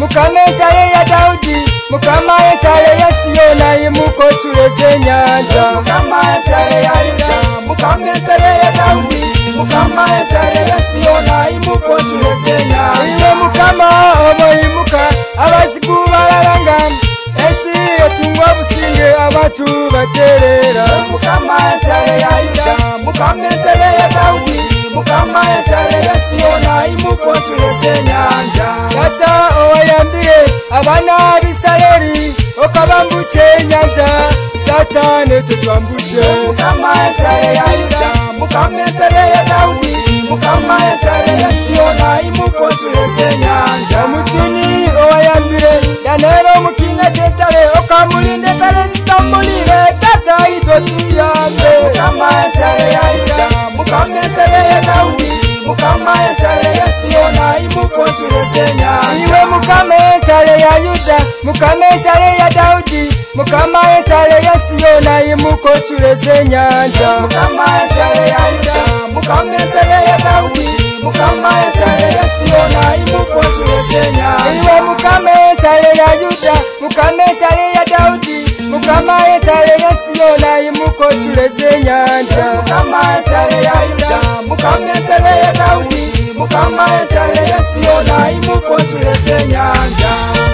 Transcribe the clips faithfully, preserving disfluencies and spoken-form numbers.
Mukama entale ya Daudi, Mukama entale ya Siyona imuko chuleze nyanja. Mukama entale ya Yuda, Mukama entale ya Daudi, Mukama entale ya Siyona imuko chuleze nyanja. Iwe Mukama obo imuka abazigu balalanga, esi etungwa businge abatu baterera. Mukama entale ya Yuda, Mukama entale ya Daudi, Mukama entale ya Siyona imuko chuleze nyanja. Tata owayambire abana b'Isirayeli okabambuche nyanja, Tata neto twambuche. Mukama entale ya Yuda, Mukama entale ya Daudi, Mukama entale ya Siyona imuko chuleze nyanja. Omutini owayambire yanero mukinga chetale okamulinde kale zitamulire, Tata ito tuyambe. Mukama entale ya Yuda, Mukama entale ya Daudi, Mukama entale ya Siyona imuko chuleze nyanja. Iwe Mukama entale ya Yuda, Mukama entale ya Daudi, Mukama entale ya Siyona imuko chuleze nyanja. Mukama entale ya Yuda, Mukama entale ya Daudi, Mukama entale ya Siyona imuko chuleze nyanja. Iwe Mukama entale ya Yuda, Mukama entale ya Daudi, Mukama entale ya Siyona imuko chuleze nyanja. Mukama entale ya Yuda, Mukama entale ya Daudi, Mukama entale ya Siyona imuko chuleze nyanja.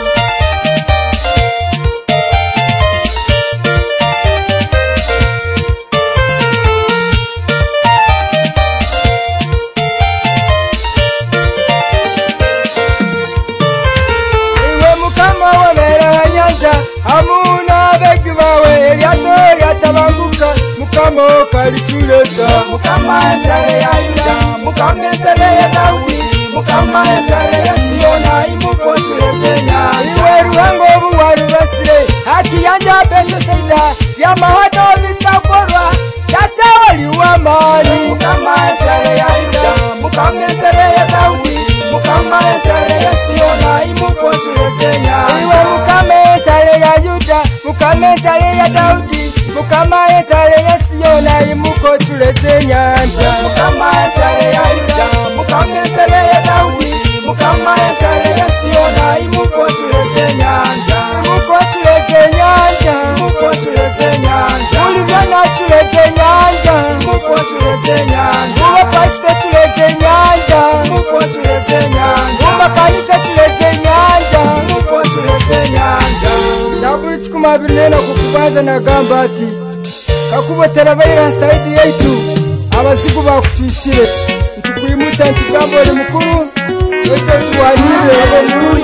Hamuna begi bawe lyato lyatabanguka, Mukama kalichuleza. Mukama entale ya Yuda, Mukama entale ya Daudi, Mukama entale ya Siyona imuko chuleze nyanja. Iwe ruhango obuwaru basire haki yanja bese seida byamahado bitakorwa, Tata wali w'amani. Mukama entale ya Yuda, Mukama entale ya Daudi, Mukama entale ya Siyona imuko chuleze nyanja. Iwe Mukama entale ya Yuda, Mukama entale ya Daudi, Mukama entale ya Siyona imuko chuleze nyanja. Mukama entale ya Yuda, Mukama entale ya Daudi, Mukama entale ya Siyona imuko chuleze nyanja. Imuko chuleze nyanja, imuko chuleze nyanja. Ulivyana chuleze nyanja, imuko chuleze nyanja. Uwa pastor chuleze nyanja, imuko chuleze nyanja. Uwa kanisa chuleze nyanja, imuko chuleze nyanja. Nabuli chikuma binena kukubanza na gamba ati kakubotera bayira saidi yaitu abazigu bakutwisire ntukuyimuta ntugambo oli mukuru eto tuwanire obulungo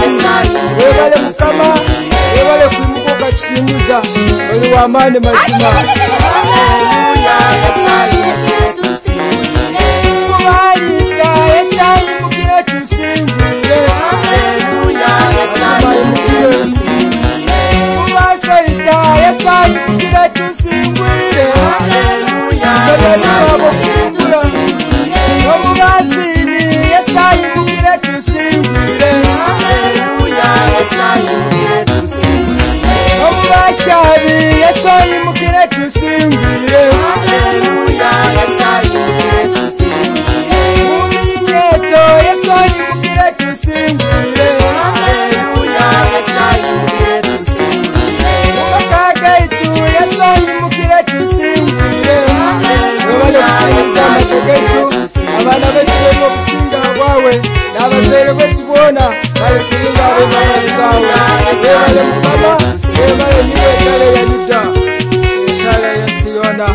webale Mukama webale kuimuka okatusimuza oli w'amaani mazima. Haleluya, yesayimukire tusimbire. Kubalisa yesayimukire tusimbire. Haleluya, yesayimukire tusimbire. Kubaseita yesayimukire tusimbire. Haleluya, yesayimukire tusimbire. Omubazini yesayimukire tusimbire. Haleluya, yesayimukire tusimbire. Omubashabi yesayimukire tusimbire. Haleluya, yesayimukire tusimbire. Muminyeto yesayimukire tusimbire. Haleluya, yesayimukire tusimbire. Mukagaitu yesayimukire tusimbire. Haleluya, yesayimukire tusimbire. Abana betu bemo kusinga bwawe n'abazere betu bona bali kulinga abana sawa. Ebale Mukama, ebale niwe kale ya Yuda, kale ya Siyona.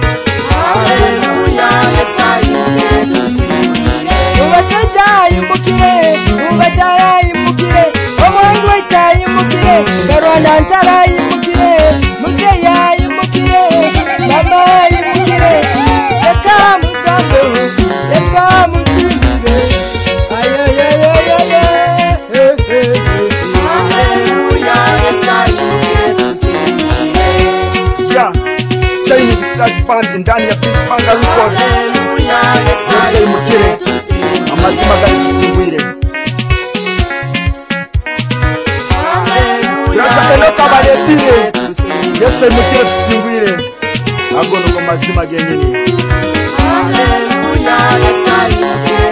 Haleluya, yesayimukire tusimbire. Ubasajja yimbukire, ubachara yimbukire, omwangu weta yimbukire, Garwana ntara yimbukire, Muzeya yimbukire, Mama yimbukire, Leka mugambo, leka muzimbire. Ayayayayaya. Haleluya, yesayimukire tusimbire. Yeah, Shining Stars Band ndani ya Big Panga Records. Haleluya, yesayimukire tusimbire. Amazima gari tusimbire. Haleluya, Yasakenoka baletire. tusimbire. Yesayimukire tusimbire. Agono kwa mazima genyini. Haleluya, yesayimukire